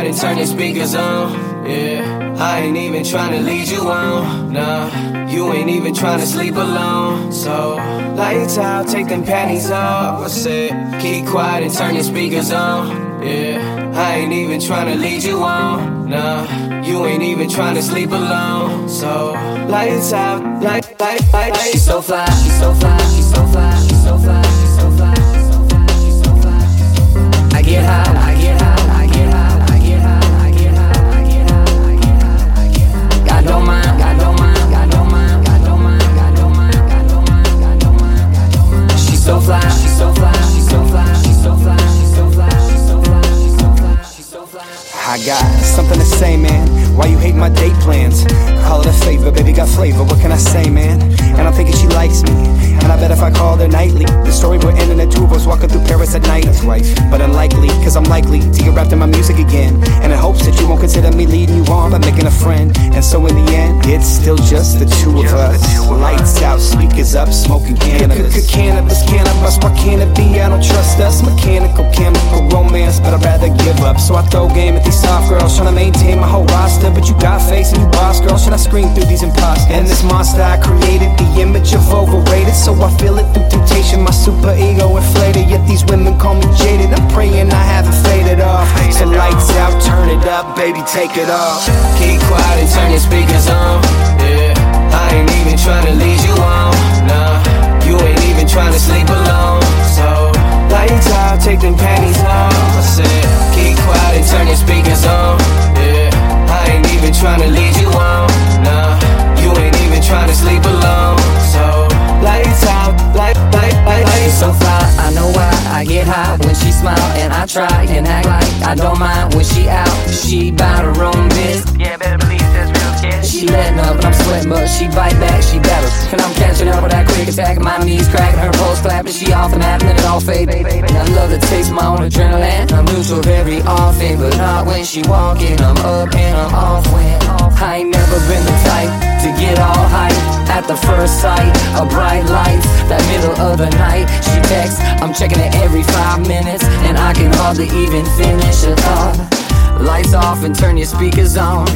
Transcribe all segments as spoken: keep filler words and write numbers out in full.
quiet and turn your speakers on. Yeah, I ain't even tryna lead you on. Nah, you ain't even tryna sleep alone. So, lights out, take them panties off. I said, keep quiet and turn your speakers on. Yeah, I ain't even tryna lead you on. Nah, you ain't even tryna sleep alone. So, lights out, light, light, light, light. She's so fly, she's so fly, she's so fly, she's so fly, she's so fly, she's so fly, she's so fly. I get high, I get high, I get high, I get high, I get high, I get high, I get high, I get high. God don't mind, God don't mind, God don't mind, God don't mind, God don't mind, God don't mind, God don't mind, God don't mind. She's so fly, she's so fly, she's so fly, she's so fly, she's so fly, she's so fly, she's so fly, she's so fly. I got something to say, man. Why you hate my date plans? Call it a favor, baby got flavor, what can I say, man? And I'm thinking she likes me, and I bet if I called her nightly, the story would end in the two of us walking through Paris at night. That's right, but unlikely, cause I'm likely to get wrapped in my music again, and in hopes that you won't consider me leading you on by making a friend. And so in the end, it's still just the two of us. Lights out, speakers up, smoking cannabis. Cannabis, cannabis, why can't it be? I don't trust us. Mechanical, chemical romance, but I'd rather give up. So I throw game at these soft girls, trying to maintain my whole roster. But you got face and you boss girl, should I scream through these imposters? And this monster I created, the image of overrated, so I feel it through temptation, my super ego inflated. Yet these women call me jaded, I'm praying I haven't faded off. So lights out, turn it up, baby, take it off. Keep quiet and turn your speakers on. Yeah, I ain't even tryna lead you on. Nah, you ain't even tryna sleep alone. So, lights out, take them panties off. I said, keep quiet and turn your speakers on. Yeah, I ain't even tryna lead you on. Nah, you ain't even tryna sleep alone. So, lights out, light, light, light, light. She's so fly, I know why I get high when she smile, and I try and act like I don't mind when she out. She bout her own biz. Yeah, better believe that's real kid. She letting up and I'm sweating, but she bite back, she battles. And I'm catching up with that quick attack. My knees cracking, her pulse clapping. She off and at, and then it all fade. And I love to taste my own adrenaline. I'm neutral very often, but not when she walking. I'm up and I'm off when I ain't never been the type to get all hype at the first sight. A bright light, that middle of the night. She texts, I'm checking it every five minutes, and I can hardly even finish a thought. Lights off and turn your speakers on,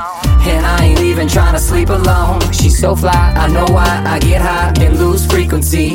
and I ain't even trying to sleep alone. She's so fly, I know why I get high and lose frequency.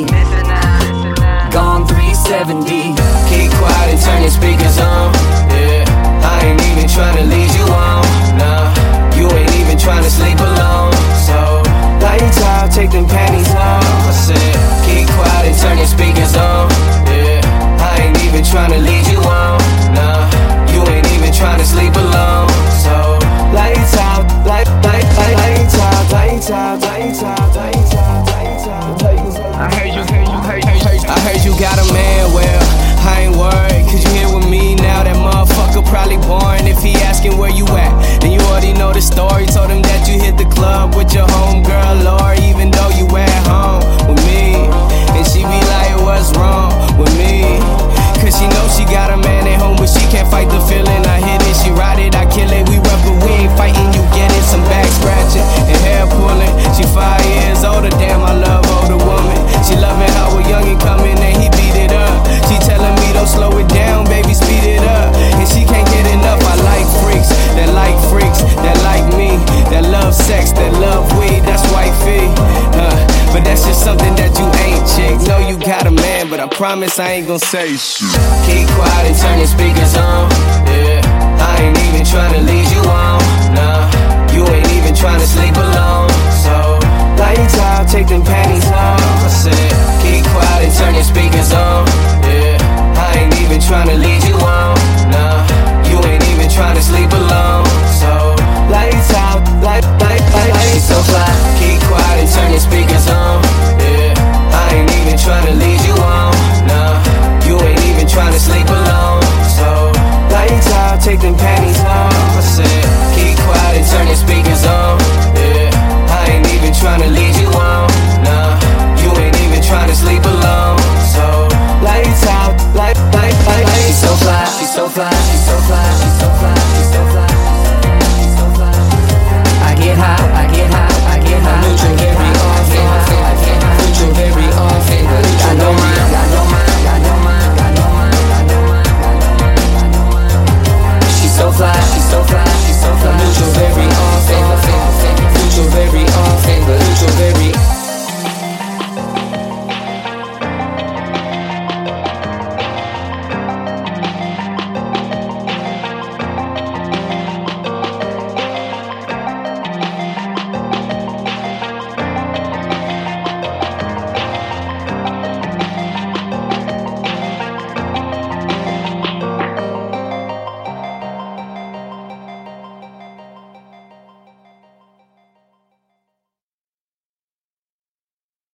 Gone three seventy. Keep quiet and turn your speakers on. Yeah, I ain't even tryna lead you on. Nah, you ain't even tryna sleep alone. So, lights out, take them panties off. I said, keep quiet and turn your speakers on. Yeah, I ain't even tryna lead you on. Nah, you ain't even tryna sleep alone. So, lights out, light, light, light, lights out, lights out, lights out, lights out, lights out. I heard you, heard you, heard you, heard you. I heard you got a man, well, I ain't worried, cause you here with me now. That motherfucker probably boring if he asking where you at. And you already know the story, told him that you hit the club with your homegirl, Lord, even though you at home with me. And she be like, what's wrong with me? Cause she know she got a man at home, but she can't fight the feeling. I hit it, she ride it, I kill it. We rough, but we ain't fighting, you get it. Some back scratching and hair pulling. She five years older, damn, I love older woman. She loving how a youngin' coming and he beat it up. She telling me don't slow it down, baby, speed it up. And she can't get enough. I like freaks that like freaks, that like me, that love sex, that love weed. That's wifey. Uh, but that's just something that you ain't, chick. Know you got a man, but I promise I ain't gon' say shit. Keep quiet and turn your speakers on. Yeah, I ain't even trying